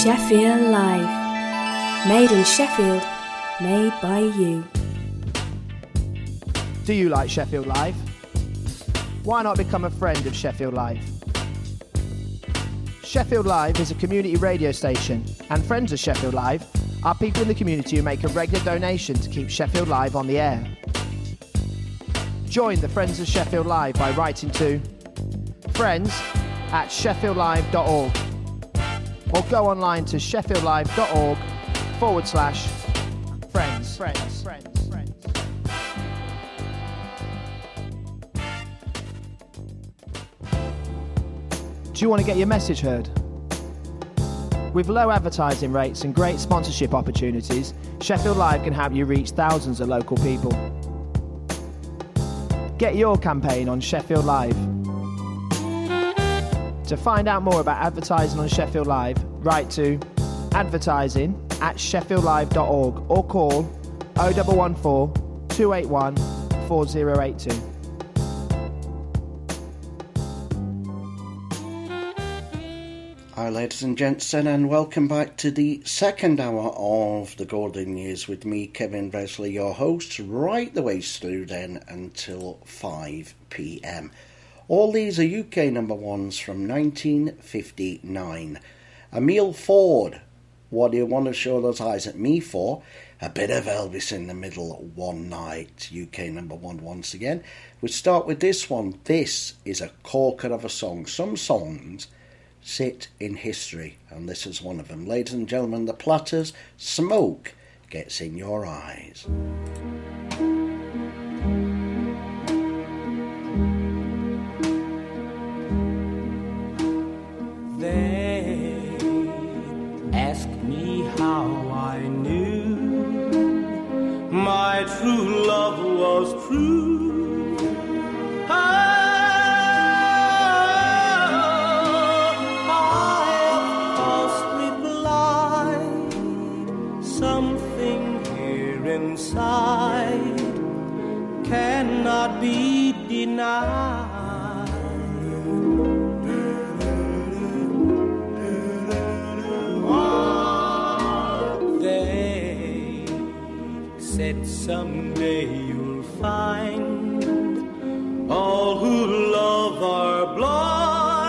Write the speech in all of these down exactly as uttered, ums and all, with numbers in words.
Sheffield Live. Made in Sheffield, made by you. Do you like Sheffield Live? Why not become a friend of Sheffield Live? Sheffield Live is a community radio station, and friends of Sheffield Live are people in the community who make a regular donation to keep Sheffield Live on the air. Join the Friends of Sheffield Live by writing to friends at sheffield live dot org or go online to sheffield live dot org forward slash friends. Friends. Friends. Friends. Do you want to get your message heard? With low advertising rates and great sponsorship opportunities, Sheffield Live can help you reach thousands of local people. Get your campaign on Sheffield Live. To find out more about advertising on Sheffield Live, write to advertising at sheffield live dot org or call oh one one four, two eight one, four oh eight two. Hi ladies and gents, and welcome back to the second hour of the Golden Years with me, Kevin Bresley, your host, right the way through then until five p m. All these are U K number ones from nineteen fifty-nine. Emile Ford, what do you want to show those eyes at me for? A bit of Elvis in the middle one night, U K number one once again. We start with this one. This is a corker of a song. Some songs sit in history, and this is one of them. Ladies and gentlemen, the Platters, Smoke Gets in Your Eyes. They ask me how I knew my true love was true. I inside cannot be denied. They said someday you'll find all who love are blind.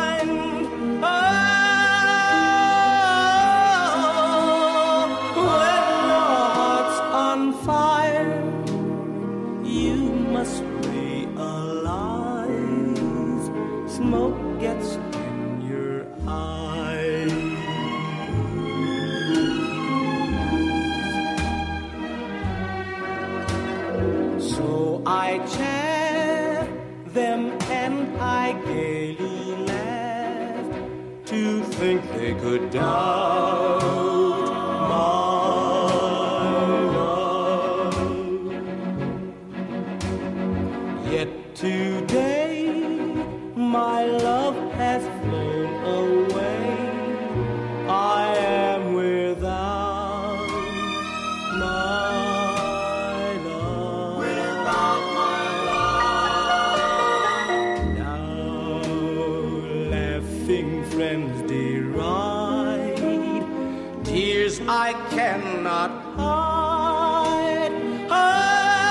Smoke gets in your eyes. So I chaff them and I gaily laughed to think they could doubt my love. Yet today my love has flown away. I am without my love. Without my love. Now laughing friends deride tears I cannot hide. hide.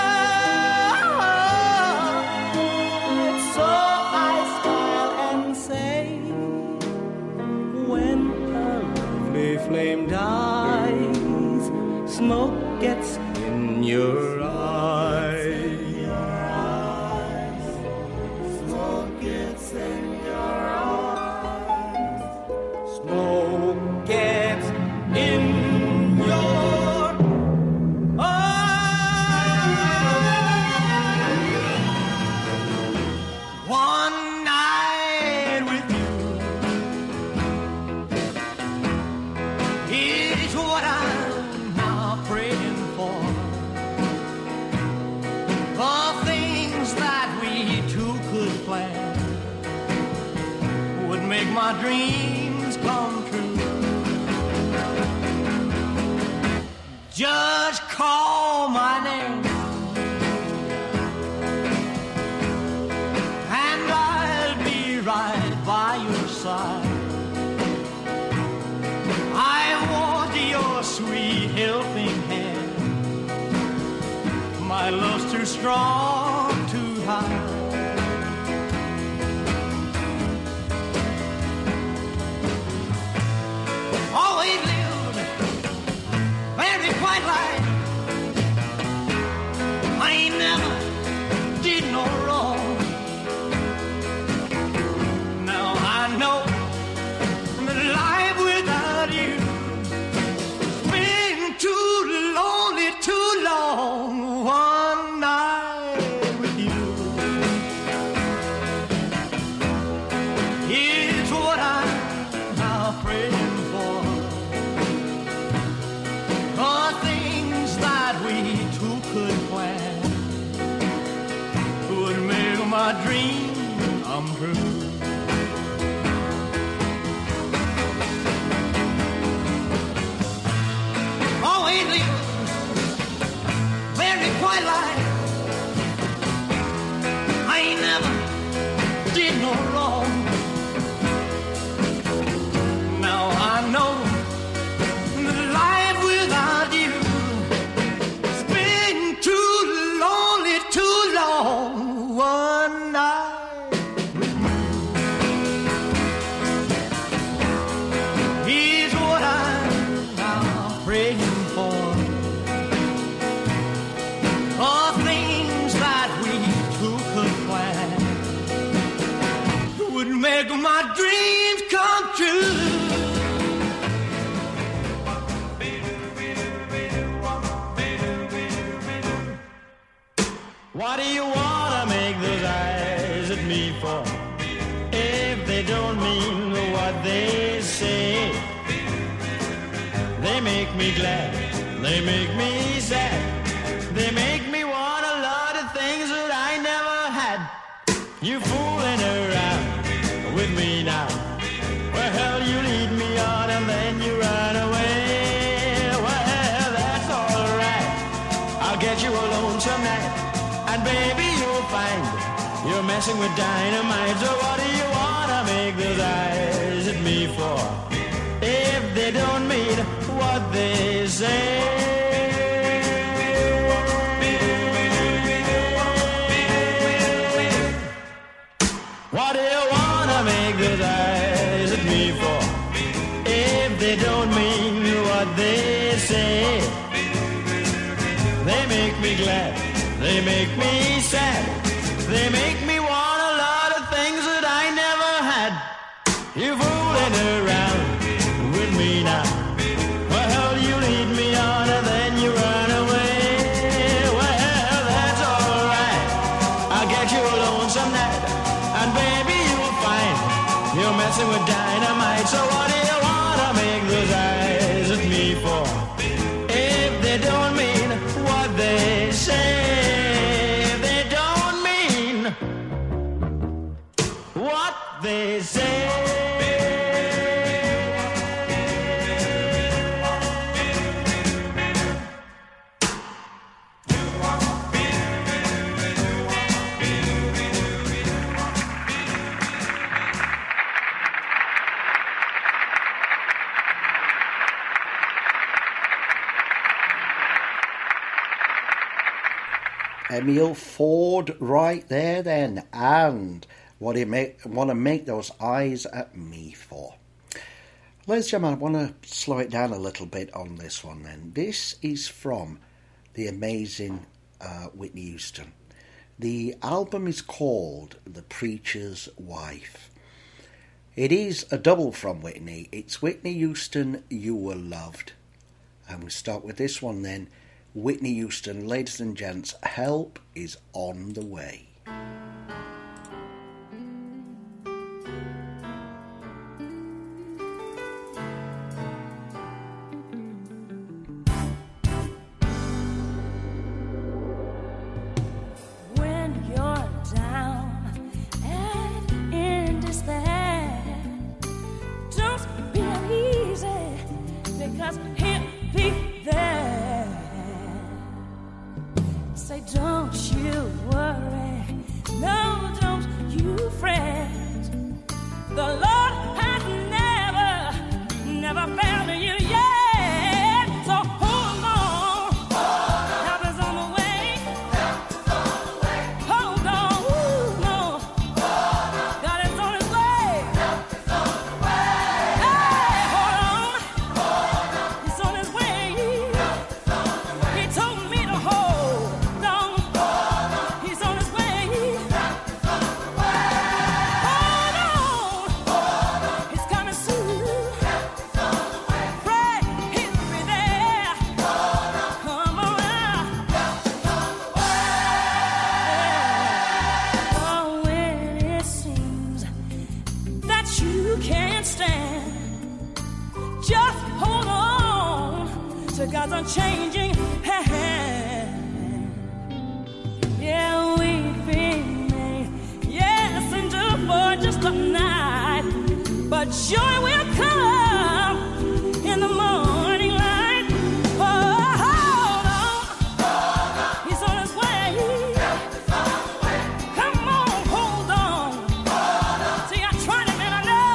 Flame dies, smoke gets in your eyes. Smoke gets in your eyes. Smoke gets in your eyes. One night with you is what I'm now praying for. The things that we two could plan would make my dreams come true. Just call my name and I'll be right by your side. I too strong to hide. Always lived very quiet life. I ain't never did no wrong. Now I know that life without you has been too lonely, too long. One night with you is what I'm now praying for. The things that we two could plan would make my dream come true. Always live very quiet life. I ain't never did no wrong. Now I know that life without you has been too lonely, too long. One night with you is what I'm now praying for. The things that we two could plan would make my dreams come true. What do you wanna make those eyes at me for? If they don't mean what they say, they make me glad, they make me sad, they make me want a lot of things that I never had. You fooling around with me now. Well, hell, you lead me on and then you run away. Well, that's alright, I'll get you alone some night. And baby, you'll find you're messing with dynamite. So what do you wanna make those eyes at me for? If they don't mean what they say. What do you wanna make those eyes at me for? If they don't mean what they say. They make me glad, they make me sad, they make me want a lot of things that I never had. You fooling around with me now. Well, hell, you lead me on and then you run away. Well, that's alright, I'll get you alone some night. And baby, you'll find you're messing with dynamite. So what do you wanna make those eyes at me for? If they don't mean what they say. They don't mean what they say. Emile Ford right there then, and what do you make, want to make those eyes at me for? Ladies and gentlemen, I want to slow it down a little bit on this one then. This is from the amazing uh, Whitney Houston. The album is called The Preacher's Wife. It is a double from Whitney. It's Whitney Houston, You Were Loved. And we start with this one then. Whitney Houston, ladies and gents, help is on the way. When you're down and in despair, don't be uneasy, because he'll be there. Say, don't you worry, no, don't you fret. The Lord has never, never failed you yet. So hold on, help is on the way. to God's unchanging hand. Yeah, we've been made, yes, endure for just a night, but joy will come in the morning light. Oh, hold on, hold on. He's on his way. Help is on the way. Come on, hold on. Hold on. See, I tried it and I know.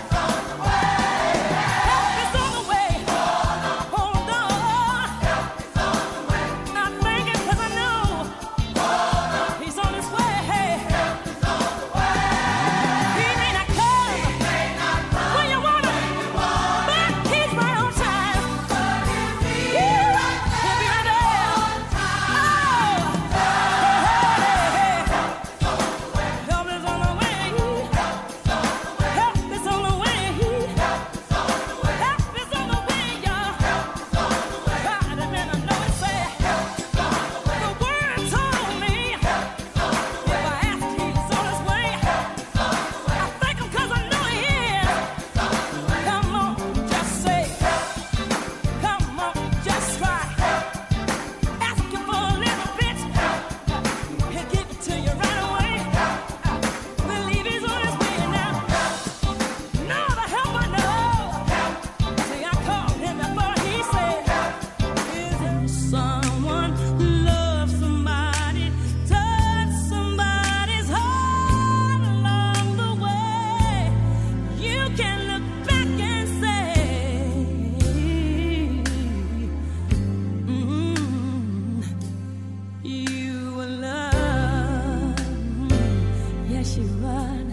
Help is on the way. Help is on the way. Hold on. Help is on the way. I thank him 'cause I know. Hold on. He's on his way. Help is on the way. He may not come. He may not come. When you want him. But he's right on time. He'll be right there. Oh. Help is on the way. Help is on the way. Help is on the way, y'all. God, and then I know it said, the word told me, if I ask, he's on his way. I thank him 'cause I know he is. Come on, just say, come on, just try. Ask him for a little bit, he'll give it to you right away. Believe he's on his way now. Know the help I know. See, I called him before he said, is there someone who loves somebody, touch somebody's heart along the way? You can look back and say, mm, you were loved. Yes, you are.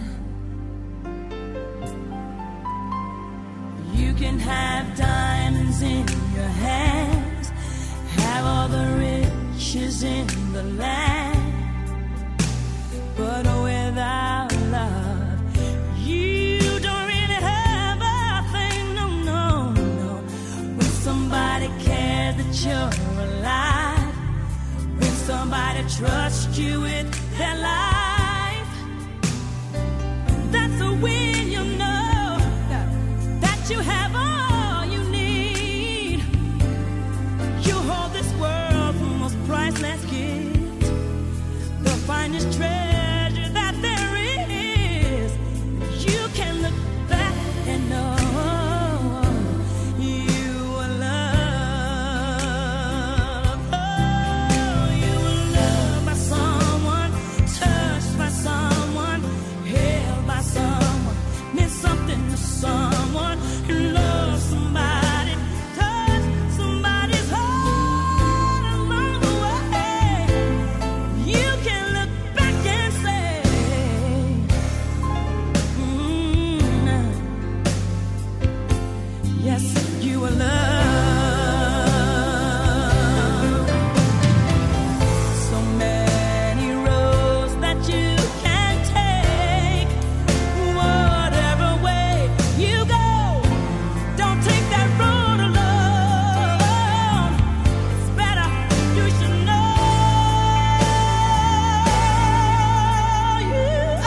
You can have diamonds in your hands, have all the riches in the land, but without love, you don't really have a thing. No, no, no. When somebody cares that you're alive, when somebody trusts you with their life, that's when you know that you have all you need. You hold this world's most priceless gift, the finest treasure that there is. You can look back and know you were loved. Oh, you were loved by someone, touched by someone, held by someone, meant something to someone. You love somebody, touch somebody's heart along the way. You can look back and say, mm, yes, you were loved. So many roads that you can take, whatever way you go, don't take that road alone. It's better you should know you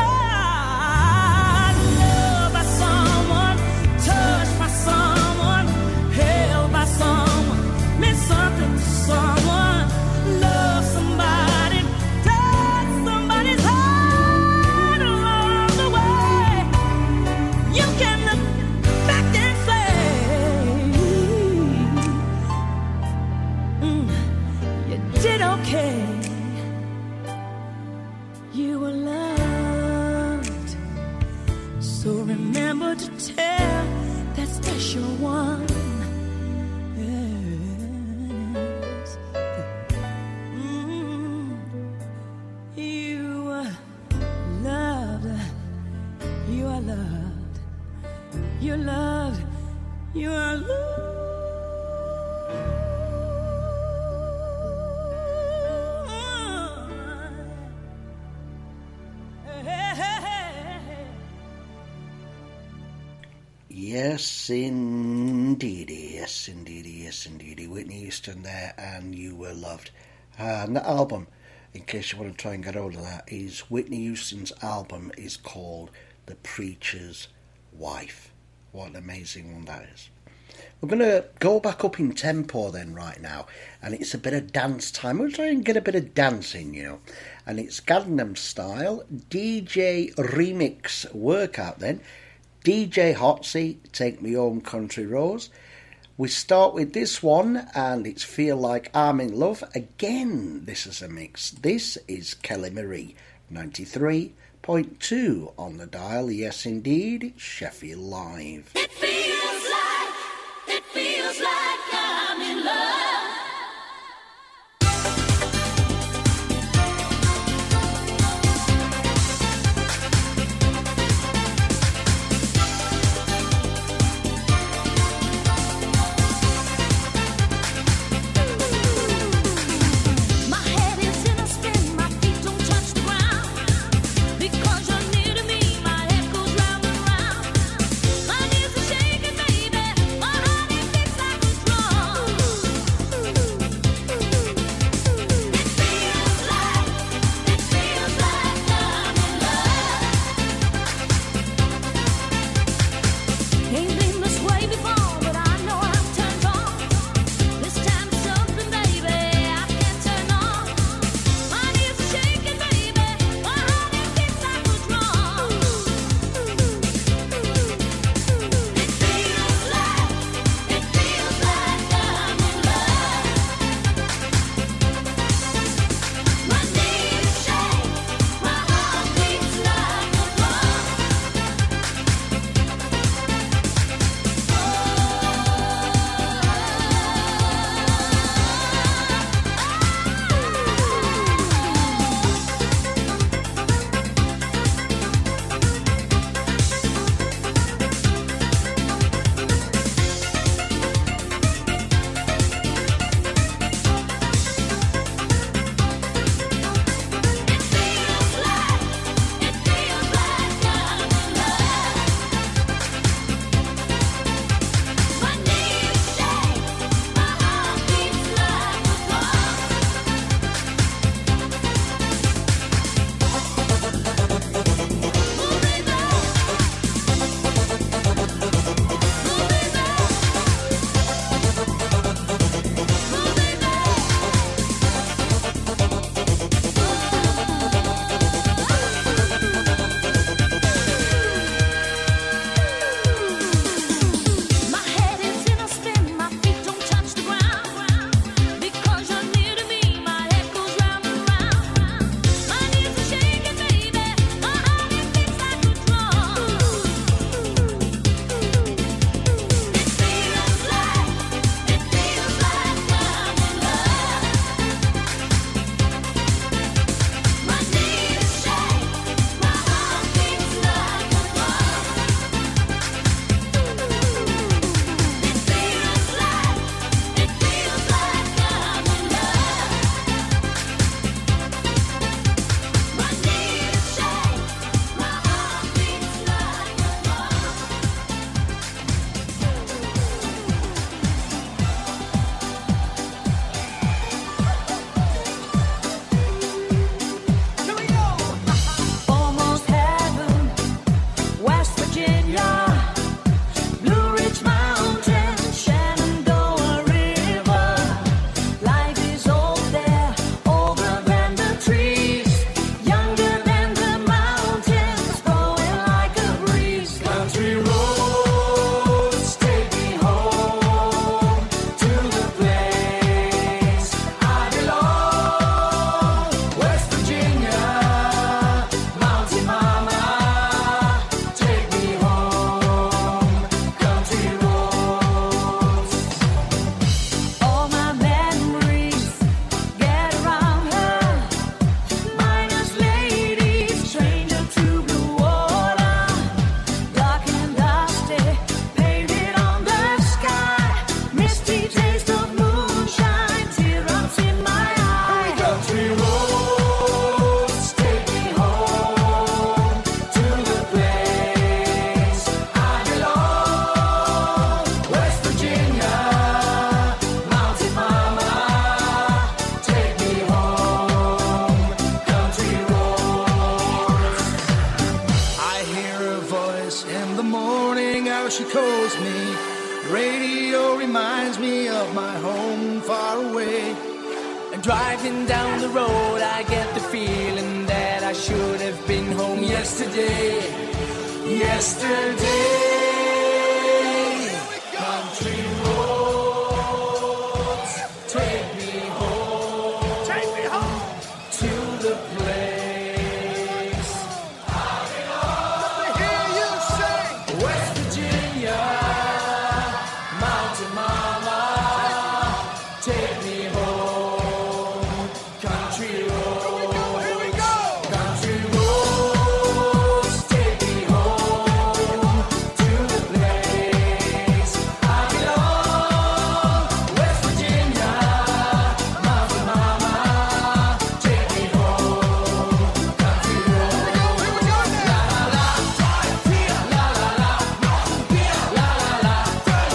are loved by someone, touched by someone, held by someone, meant something to someone. Love somebody, touch somebody's heart along the way. You can look back and say, mm, you did okay. You were loved. So remember to tell that special one. Yes. Mm, you are loved. You are loved. You're loved. You are loved. Hey, hey, hey, hey. Yes, indeedy. Yes, indeedy. Yes, indeedy. Whitney Houston there, and You Were Loved. And the album, in case you want to try and get hold of that, is Whitney Houston's album is called The Preacher's Wife. What an amazing one that is. We're going to go back up in tempo then right now, and it's a bit of dance time. We'll try and get a bit of dancing, you know, and it's Gangnam Style, D J Remix Workout then, D J Hotsy, Take Me Home Country Roads. We start with this one, and it's Feel Like I'm in Love. Again, this is a mix. This is Kelly Marie, ninety-three point two on the dial. Yes, indeed, it's Sheffield Live. It feels like, it feels like I'm in love. My head is in a spin, my feet don't touch the ground. Because you're near to me, my head goes round and round. My knees are shaking. Radio reminds me of my home far away. And driving down the road, I get the feeling that I should have been home yesterday. Yesterday. Country roads, take me home. Take me home to the place I belong. To hear you sing West Virginia. Mountain Mama, take me home, country roads. Here we go, country roads, take me home to the place I belong. West Virginia, Mountain Mama, take me home, country roads. Here we go, here we go now. La la la, la la la, la la la.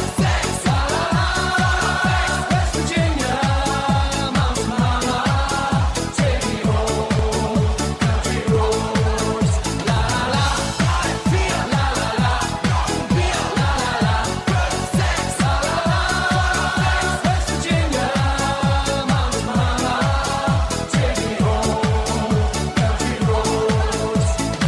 West Virginia, Mountain Mama, take me home, country roads. La la la, la la la, la la la. West Virginia, Mountain Mama, take me home, country roads.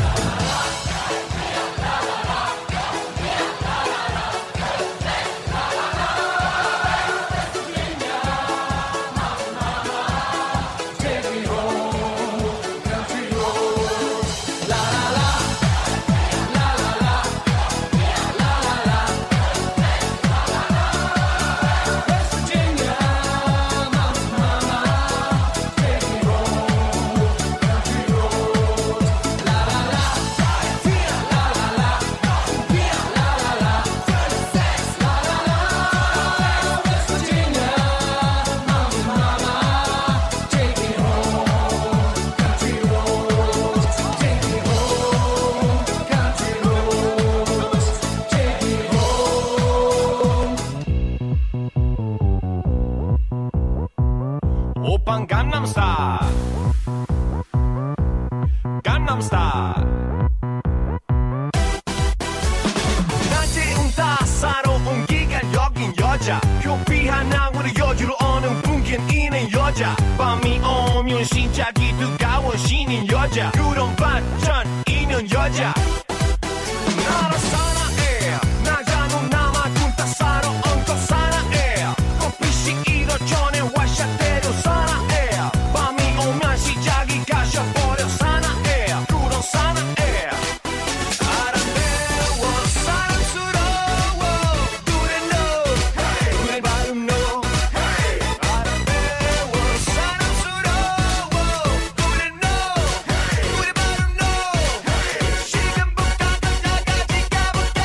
Take me home, country roads. La la la, la la la, la la la. West Virginia, Mountain Mama, take me home, country roads. La la la, la la la, la la la. West Virginia, Mountain Mama, take me home, country roads. Take me home, country roads. Take me home. 오빤 강남스타일 강남스타일 낮에 따사로운 기가 여긴 여자 표피한 나무를 여주로 오는 분기는 여자 밤이 오면 시작이 뜨거워지는 여자 그런 반전 있는 여자 나를 사랑해 나자는 남아둔 따사로운 또 사랑해 꽃빛이 이러 전에 와샤대로 사랑해 밤이 오면 시작이 가셔버려 사랑해 그런 사랑해 아름다워 사랑스러워 눈에 너 눈에 발음 너 아름다워 사랑스러워 눈에 너 눈에 발음 너 지금부터 끝까지 가볼게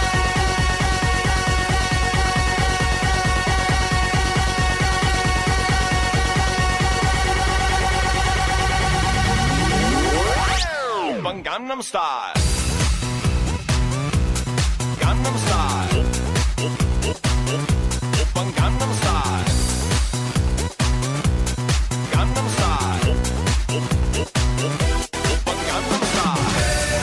오빤 강남스타일 강남스타일 오빤 강남스타일 강남스타일 오빤 강남스타일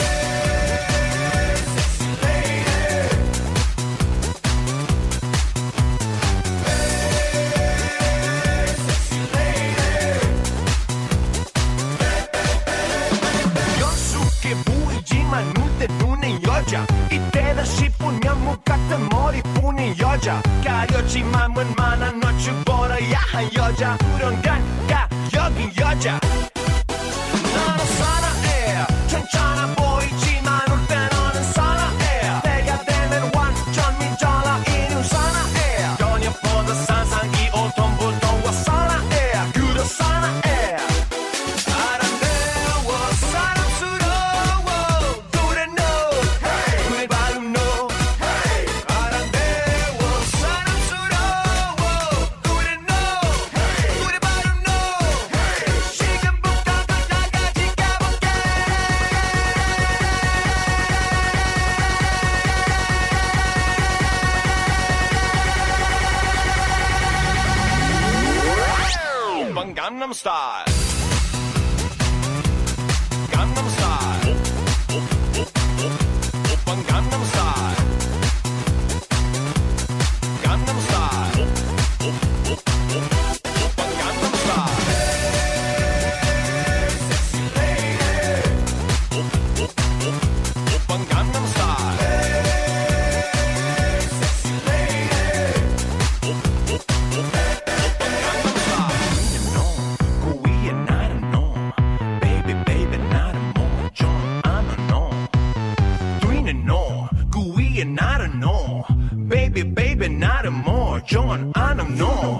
연숙해 보이지만 눈대 눈의 여자 이때다 싶은 면목 같은 머리뿐인 여자 가렸지만 웬만한 노출벌어야 한 여자 그런 감각적인 여자 나는 사랑해 괜찮아 보이지만 올 때는 사랑해 내가 되면 완전 미쳐라 이는 사랑해 연예보다 상상이 온통 불도와 사랑해 그런 사랑해 아름다워 사랑스러워 눈에 너 눈에 발음 너 아름다워 사랑스러워 눈에 너 눈에 발음 너 지금부터 끝까지 가볼게 오빤 강남스타일 강남스타일 오빤 강남스타일 baby, not more. Join on them no.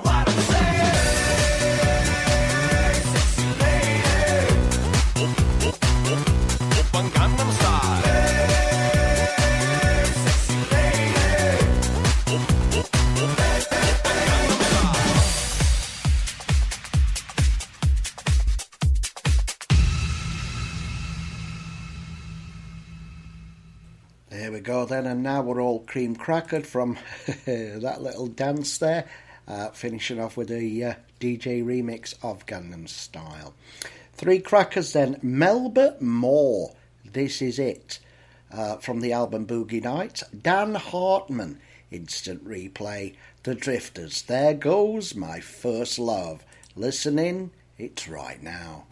There we go then, and now we're all cream crackered from that little dance there, uh, finishing off with a uh, D J remix of Gangnam Style. Three crackers then, Melba Moore, This Is It, uh, from the album Boogie Nights. Dan Hartman, Instant Replay, The Drifters, There Goes My First Love. Listen in, it's right now.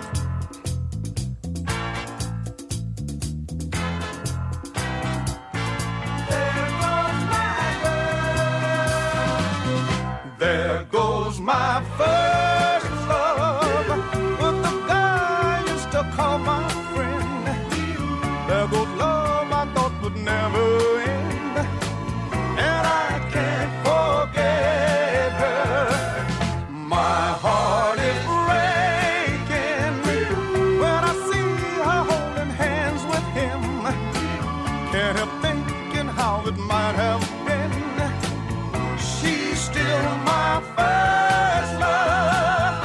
There goes my first love, with the guy I used to call my friend. There goes love I thought would never end, and I can't forget her. My heart is breaking when I see her holding hands with him. Can't help thinking how it might have been. She's still my first love.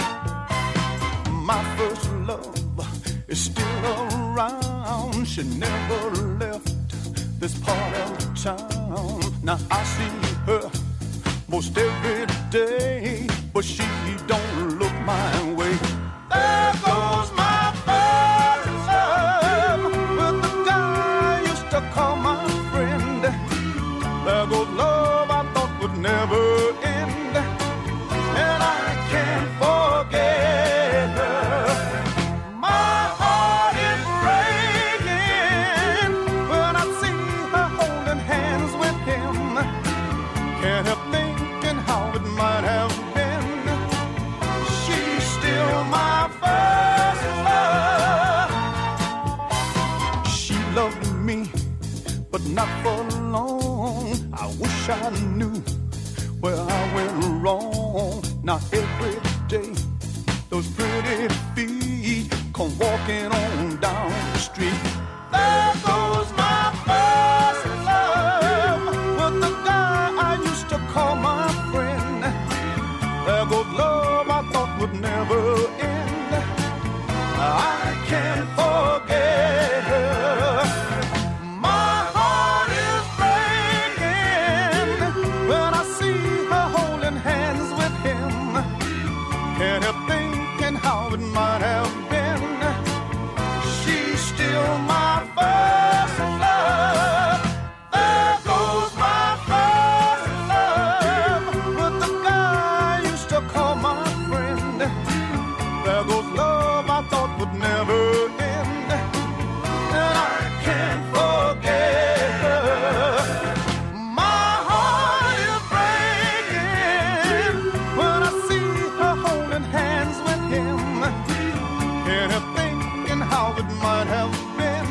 My first love is still around. She never left this part of town. Now I see her most every day, but she don't look my way. There goes my first love, with the guy I used to call my friend. There goes love I thought would never end, and I can't forget her. My heart is breaking when I see her holding hands with him. Can't help thinking how it might have been. She's still my first love. She loved me, but not for long. I wish I knew where I went wrong. Now every day those pretty feet come walking on down the street. There goes my first love, with the guy I used to call my friend. There goes love I thought would never end. I can't forget her. My heart is breaking when I see her holding hands with him. Can't help thinking how it might have been. She's still my first love. There goes my first love, with the guy I used to call my friend. There goes love I thought would never end, and I can't forget her. My heart is breaking when I see her holding hands with him. Can't help thinking how it might have been.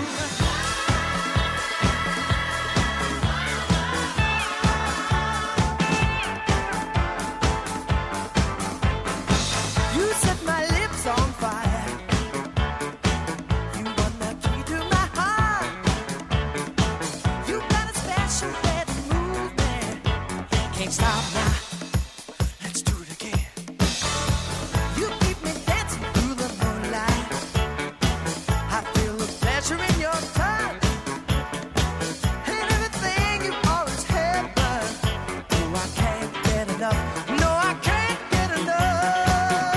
You set my lips on fire. You run the key to my heart. You got a special way to move me. Can't stop now. Let's do it again. You keep me dancing through the moonlight. I feel the pleasure in your touch, and everything you always have done. Oh, I can't get enough. No, I can't get enough.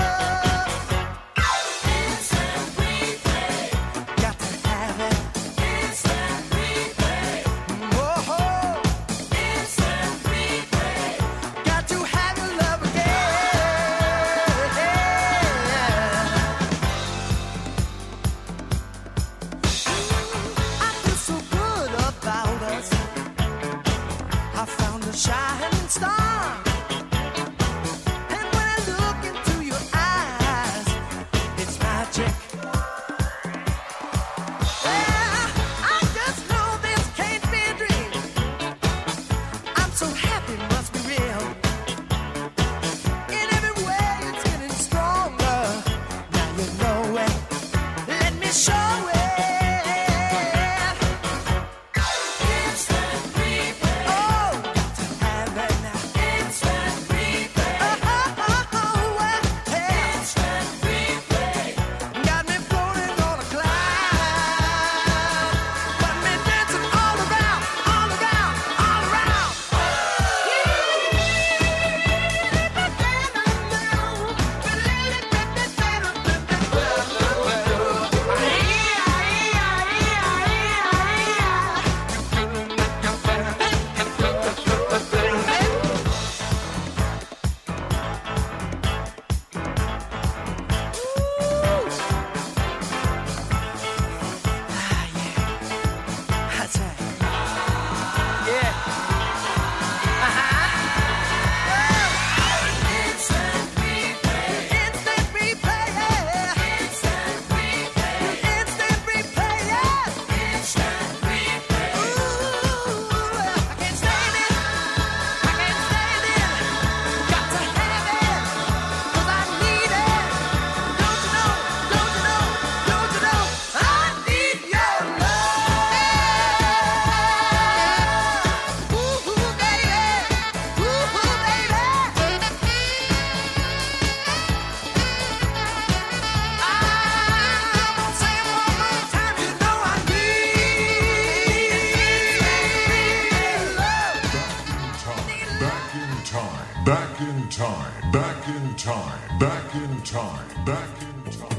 Instant replay. Got to have it. Instant replay. Whoa. Instant replay. time, back in time, back in time, back in time, back in time.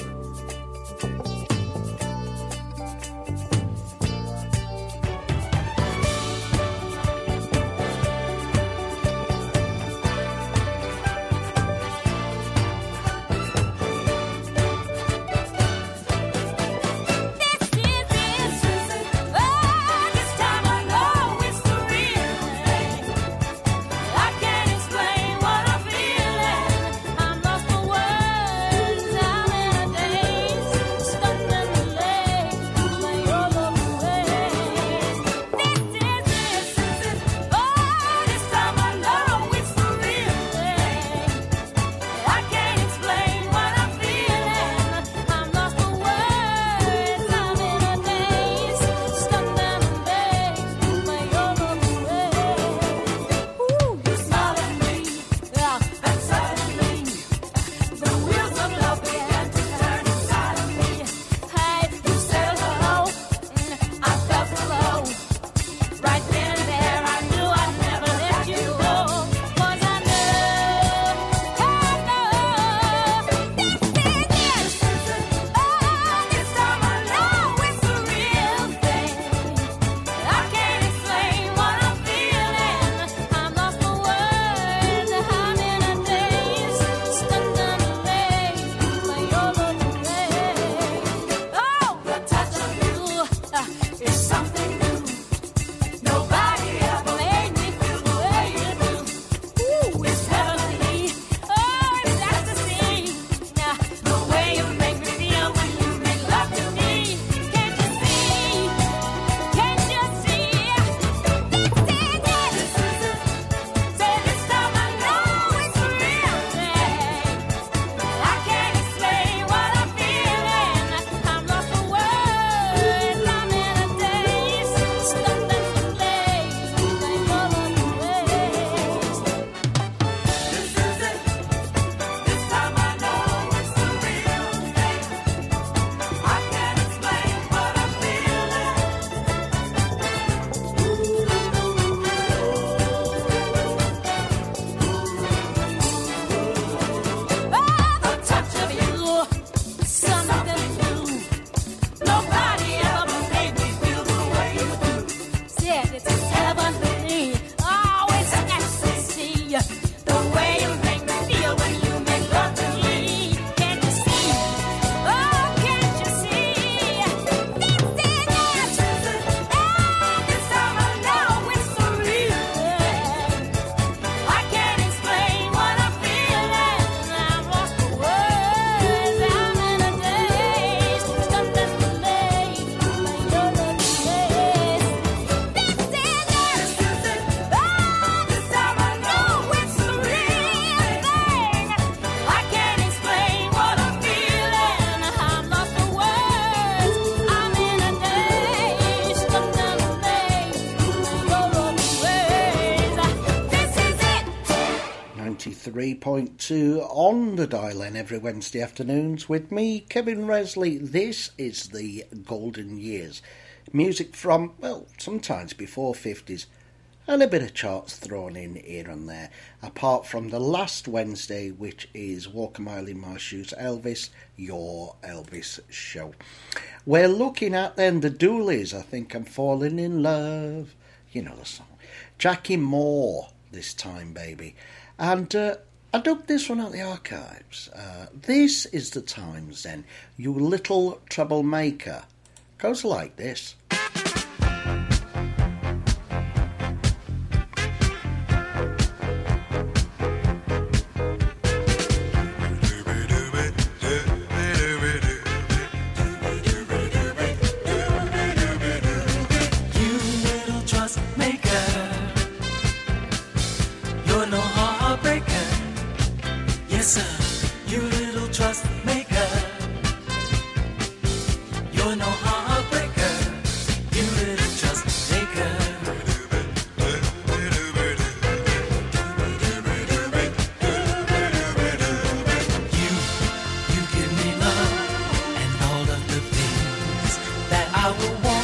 ninety-three point two on the dial in every Wednesday afternoons with me, Kevin Resley. This is the Golden Years. Music from, well, sometimes before fifties, and a bit of charts thrown in here and there, apart from the last Wednesday, which is Walker Miley Marshu's Elvis, Your Elvis Show. We're looking at then the Doolies, I Think I'm Falling in Love, you know the song. Jackie Moore, This Time Baby. And uh, I dug this one out the archives. Uh, this is the Times then, You Little Troublemaker. Goes like this.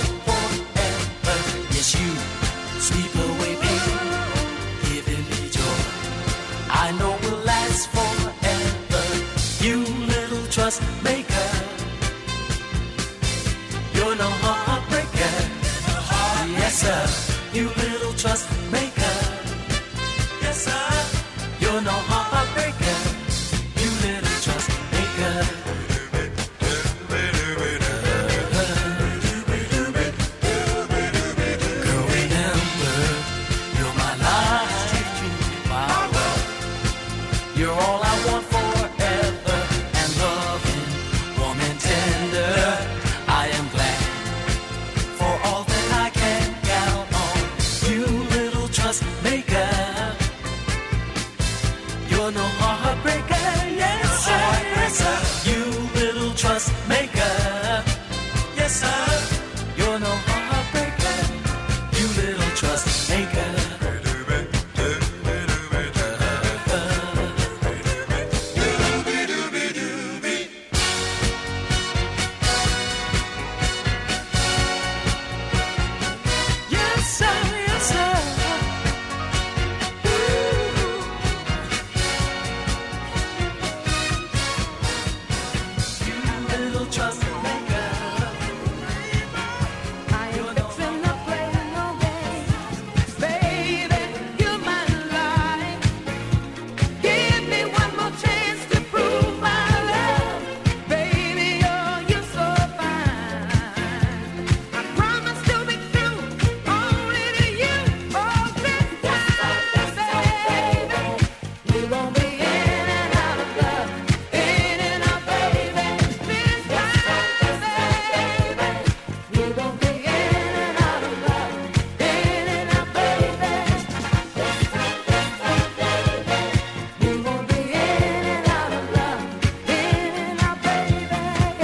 Sweep away pain, giving me joy. last forever. You little trust maker. You're no heartbreaker. Yes, sir. You little trust maker. Yes, sir. You're no heartbreaker. You little trust maker. Girl, remember, you're my last dream, my love. You're all I want forever, and loving, warm and tender. I am glad for all that I can count on. You little trust maker. You're no heartbreaker, yes sir, yes sir. You little trust maker, yes sir. You're no heartbreaker, you little trust maker. Yes sir, yes sir. Little trust maker. I ain't fixing to play no games. Baby, you're my life. Give me one more chance to prove my love. Baby, oh, you're so fine. I promise to be true, only to you. Oh, this time, baby, we won't be in and out of love, in and out, baby. This time, baby, we won't be in and out of love, in and out, baby. We won't be in and out of love, in and out, baby.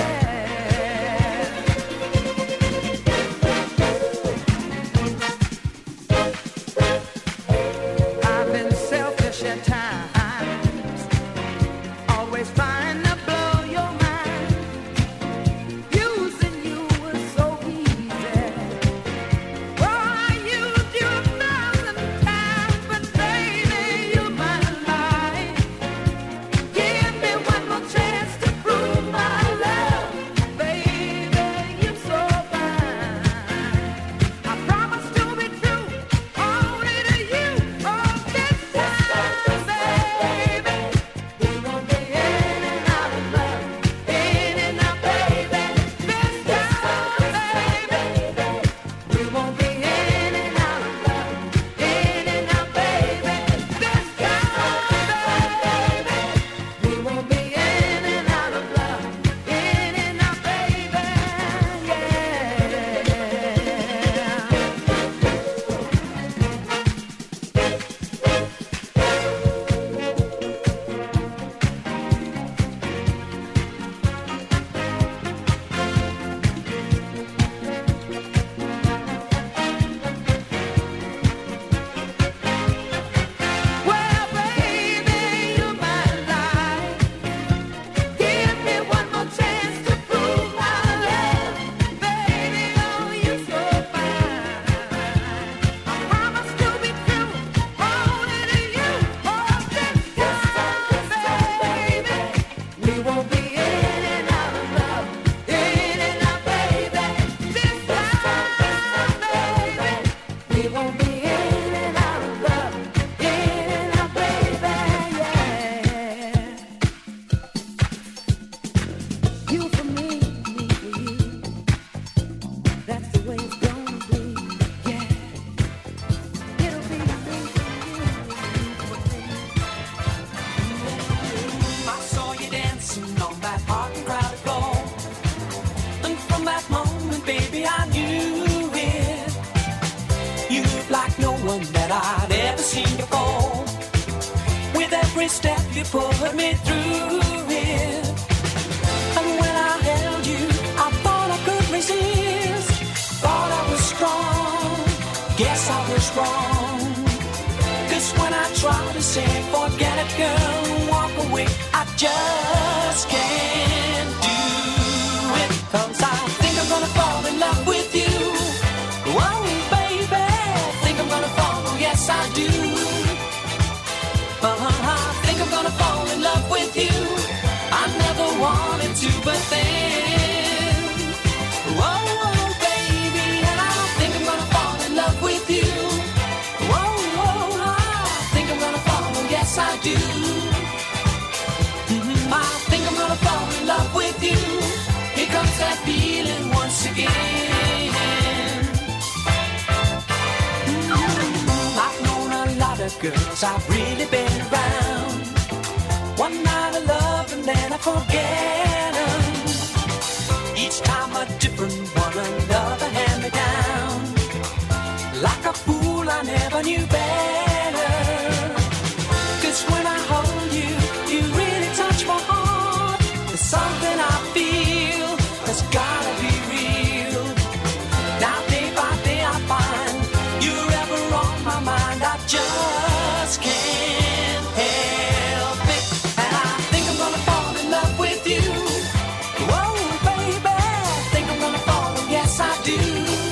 I've been selfish at times, always trying to blow your mind. Using you was so easy. Oh, I used you a thousand times, but baby, you're my life. Give me one more chance to prove my love. Baby, you're so fine. I promise to be true, only to you. Oh, this time, baby, we won't be in and out of love, in and out, baby. This time, baby, we won't be in and out of love, in and out, baby. This time, baby, we won't be in and out of love, in and out, baby. Well, baby, you're my life. Give me one more chance to prove my love. Baby, oh, you're so fine. I promise to be true, only to you. Oh, this time, baby, we won't be in and out of love, in and out, baby. This time, baby, we won't be in and out of love, in and out, baby. Yeah. You for me, me for you. That's the way it's gonna be. Yeah. It'll be me for you, you for me. I saw you dancing on that hot and crowded floor, and from that moment, baby, I knew it. You moved like no one that I'd ever seen before. With every step you put me through it, and when I held you, I thought I could resist. Thought I was strong, guess I was wrong. 'Cause when I try to say forget it, girl, and walk away, I just can't do it. 'Cause I think I'm gonna fall in love with you. Whoa, baby, think I'm gonna fall, oh yes I do. Uh-huh, I think I'm gonna fall cause I've really been around. One night of love and then I forget 'em. Each time a different one, another hand me down. Like a fool, I never knew better. Cause when I hold you, you really touch my heart. There's something I feel that's gotta be real. Now day by day I find you're ever on my mind. I just can't help it. And I think I'm gonna fall in love with you. Whoa, baby, think I'm gonna fall, and yes I do.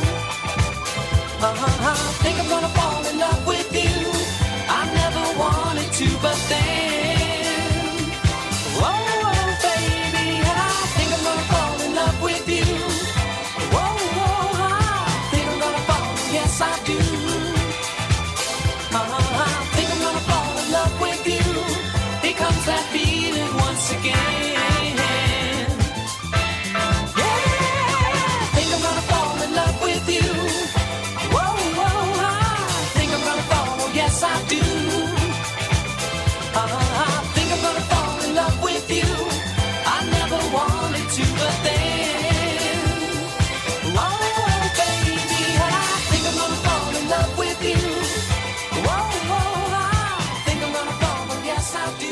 Uh-huh, think I'm gonna fall in love with you. I never wanted to, but then, whoa, whoa, baby, and I think I'm gonna fall in love with you. Whoa, whoa, I think I'm gonna fall, yes I do. Uh-huh, I think I'm gonna fall in love with you. Here comes that feeling once again. Yeah, I think I'm gonna fall in love with you. Whoa, whoa, I think I'm gonna fall, oh yes I do. Uh, I think I'm gonna fall in love with you. I never wanted to, but then, whoa, whoa, baby, I think I'm gonna fall in love with you. Whoa, whoa, I think I'm gonna fall, oh yes I do.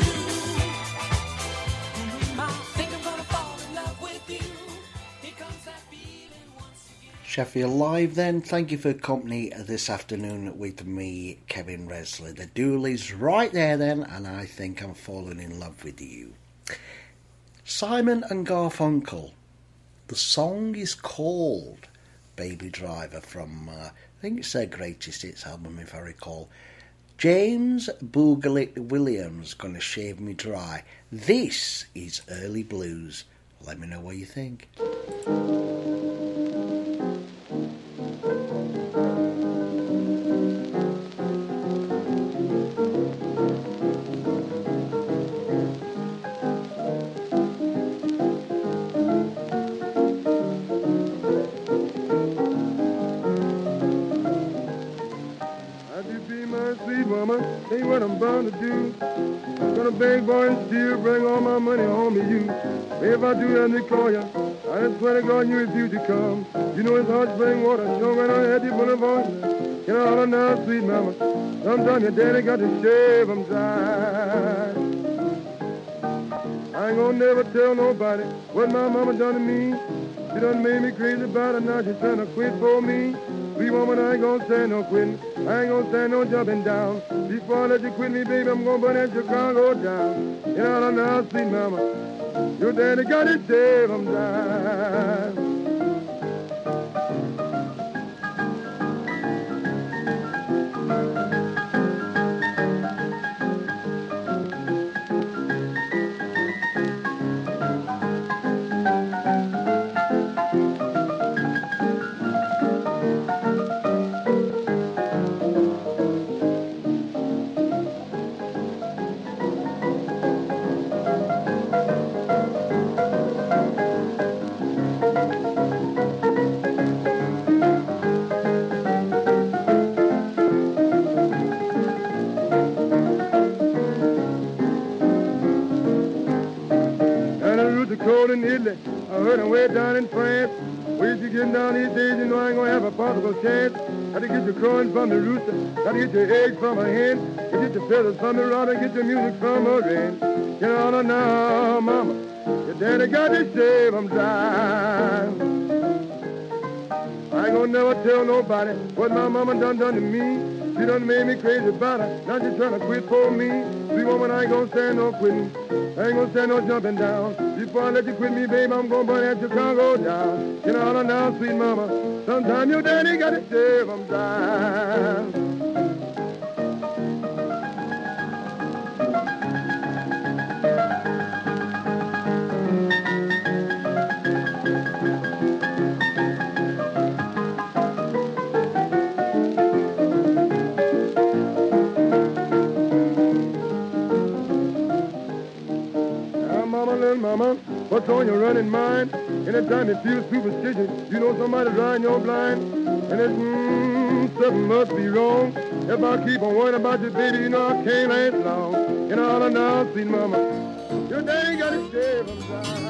Mm, I think I'm gonna fall in love with you. Here comes that feeling once again. Sheffield Live then, thank you for company this afternoon with me, Kevin Resley. The Dooleys right there then, and I think I'm falling in love with you. Simon and Garfunkel. The song is called Baby Driver from, uh, I think it's their greatest hits album if I recall. James Boogalit Williams, Gonna Shave Me Dry. This is Early Blues. Let me know what you think. Have you be my sweet woman? Ain't what I'm bound to do. Gonna beg, boy, and steal, bring all my money home to you. If I do, let me call you. I swear to God, you refuse to come. You know it's hard to bring water, showing on the head, full of voice. You know, all now, sweet mama. Sometimes your daddy got to shave 'em dry. I ain't gonna never tell nobody what my mama done to me. She done made me crazy about her, now she's trying to quit for me. Sweet woman, I ain't gonna stand no quitting. I ain't gonna stand no jumping down. Before I let you quit me, baby, I'm gonna burn that Chicago down. You know, now, sweet mama, your daddy got to shave 'em dry. Cold and Italy, I heard him way down in France. Ways you getting down these days, you know I ain't gonna have a possible chance. Got to get your crowing from the rooster, got to get your eggs from a hen, get your feathers from the rod, and get your music from a wren. You know now, mama, your daddy got to shave 'em dry. I ain't gonna never tell nobody what my mama done done to me. She done made me crazy about her, now she trying to quit for me. Sweet woman, I ain't gonna stand no quitting, I ain't gonna stand no jumping down. Before I let you quit me, babe, I'm gonna burn that Chicago down. You know now, sweet mama, sometime your daddy got to shave 'em down. Mama, what's on your running mind? Anytime you feel superstitious, you know somebody's riding your blind. And it's, mmm, something must be wrong. If I keep on worrying about you, baby, you know I can't last long. You know all I know, see, mama, your daddy got his share of time.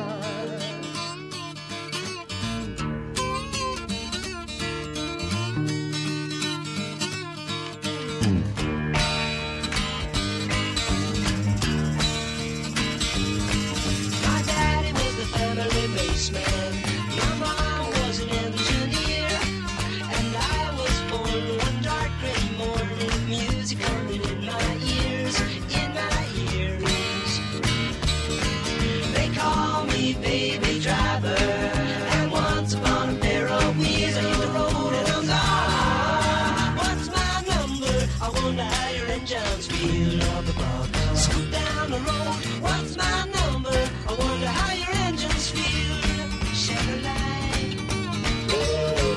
My daddy was the family baseman. My mom was an engineer. And I was born one dark gray morning with music coming in my ears, in my ears. They call me baby driver. And once upon a pair of wheels I hit the road and I'm gone. What's my number? I wonder how your engines feel. Scoot down the road. What's my number? I wonder how your engines feel. Shed a light.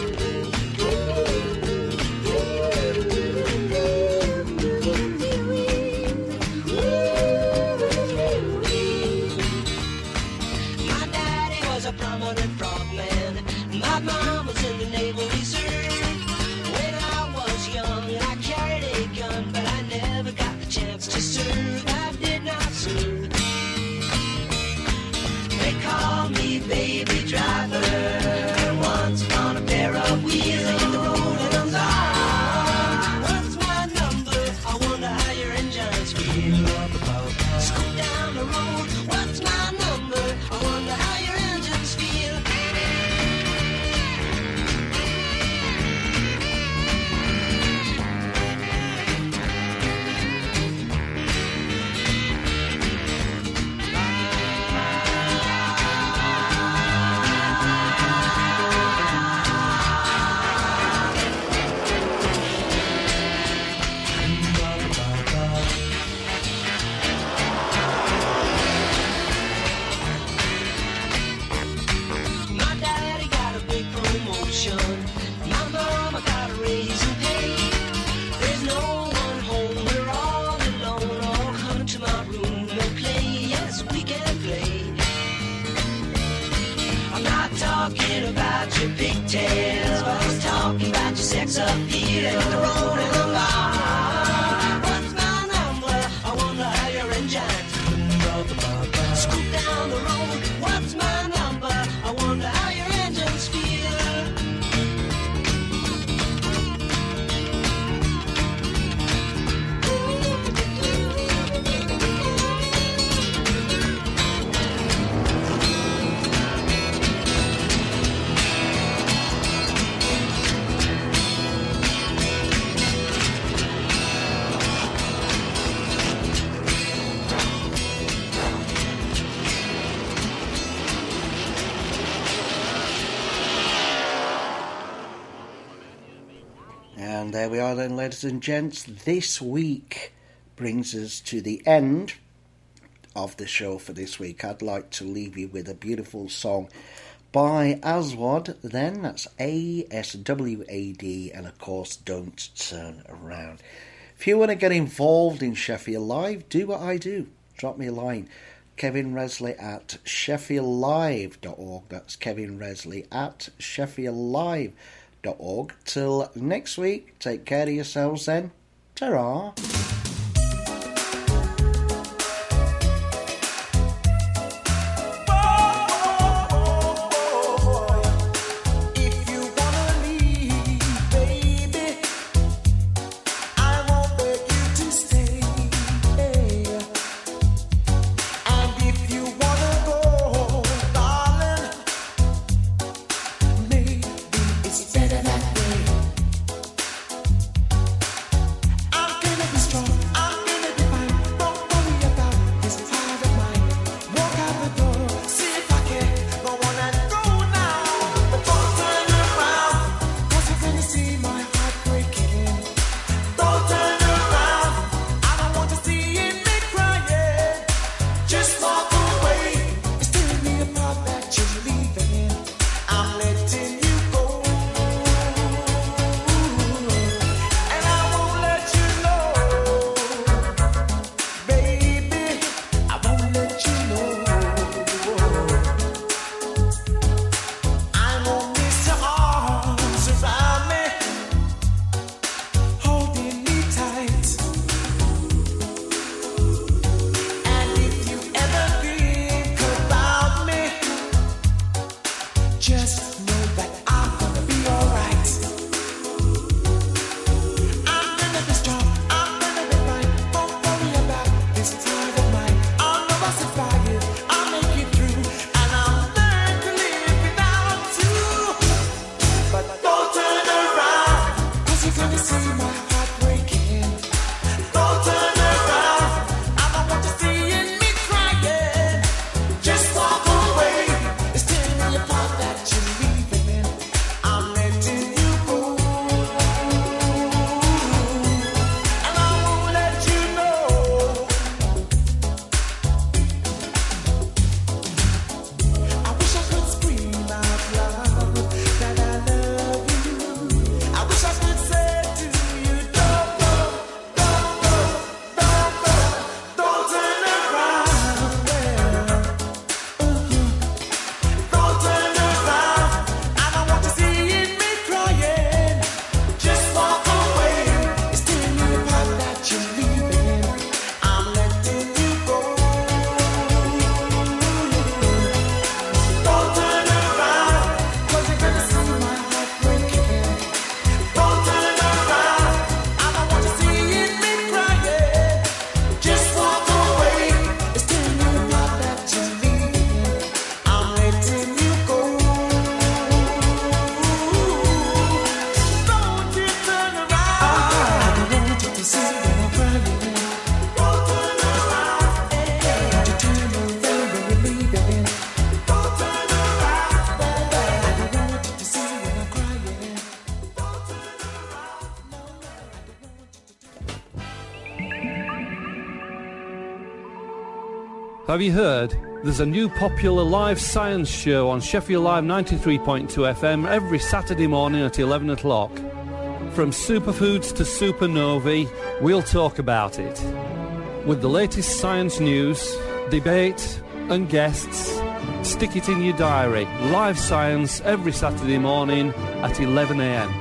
My daddy was a prominent frogman. My mom was in the Naval Reserve. When I was young, I carried a gun, but I never got the chance to serve. I did not serve. They call me baby driver. Once upon a pair of wheels, I hit the road and I'm gone. What's my number? I wonder how your engines feel. Scoot down the road. What's my number? I wonder how your engines feel. My daddy got a big promotion. My mama got a raise in pay. There's no one home, we're all alone. All come to my room and play. Yes, we can play. I'm not talking about your pigtails, but I was talking about your sex appeal and the road and the bar. What's my number? I wonder how your engines feel. Scoot down the road. What's my number? I wonder how your engines feel. And there we are then, ladies and gents. This week brings us to the end of the show for this week. I'd like to leave you with a beautiful song by Aswad then. That's A S W A D, and of course, Don't Turn Around. If you want to get involved in Sheffield Live, do what I do. Drop me a line. Kevin Resley at sheffield live dot org. That's Kevin Resley at sheffield live dot org. Till next week, take care of yourselves then. Ta-ra. Strong. Have you heard? There's a new popular live science show on Sheffield Live ninety-three point two F M every Saturday morning at eleven o'clock. From superfoods to supernovae, we'll talk about it. With the latest science news, debate and guests, stick it in your diary. Live science every Saturday morning at eleven a m.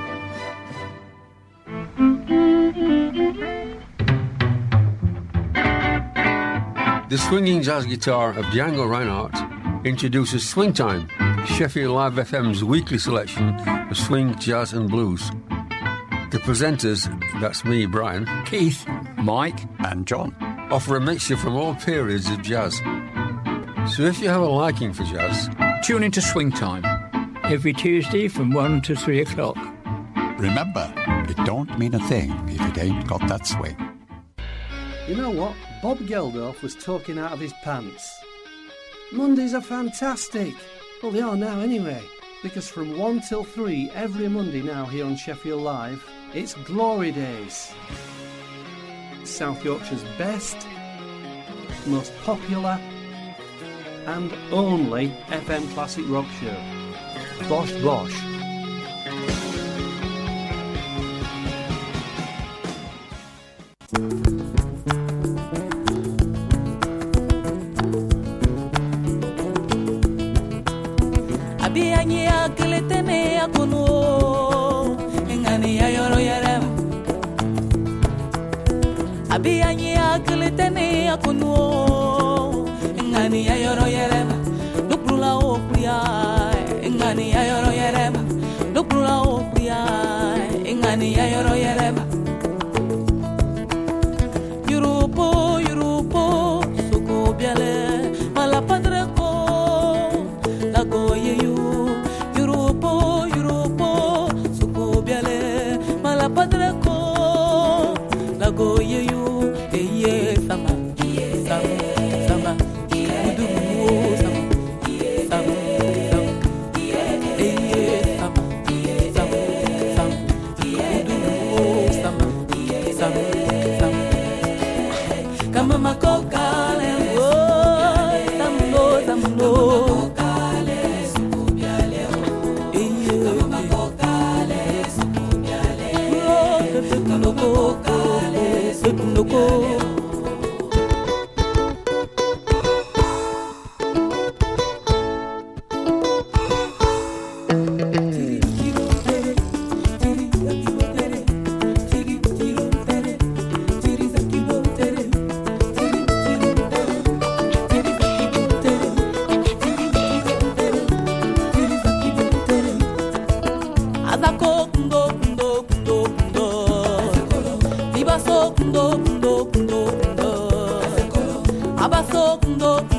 The swinging jazz guitar of Django Reinhardt introduces Swing Time, Sheffield Live F M's weekly selection of swing, jazz and blues. The presenters, that's me, Brian, Keith, Mike and John, offer a mixture from all periods of jazz. So if you have a liking for jazz, tune into Swing Time every Tuesday from one to three o'clock. Remember, it don't mean a thing if it ain't got that swing. You know what? Bob Geldof was talking out of his pants. Mondays are fantastic. Well, they are now anyway, because from one till three every Monday now here on Sheffield Live, it's Glory Days. South Yorkshire's best, most popular and only F M classic rock show. Bosh Bosh. Abianya keletene akuno ngani ya yoro yarem Abianya keletene akuno ngani ya yoro yarem Nukrula opria ngani ya yoro yarem Nukrula opria ngani ya yoro yarem Yurupo yurupo suko biale mala padre ko la goye yu Yurupo yurupo suko biale mala padre ko la goye yu eye sama sama sama udu sama sama sama eye sama sama sama udu sama sama sama kama makoka le wo samlo samlo kale sukubia leo kama makoka le sukubia leo kama makoka le sukubia Abaso kundo kundo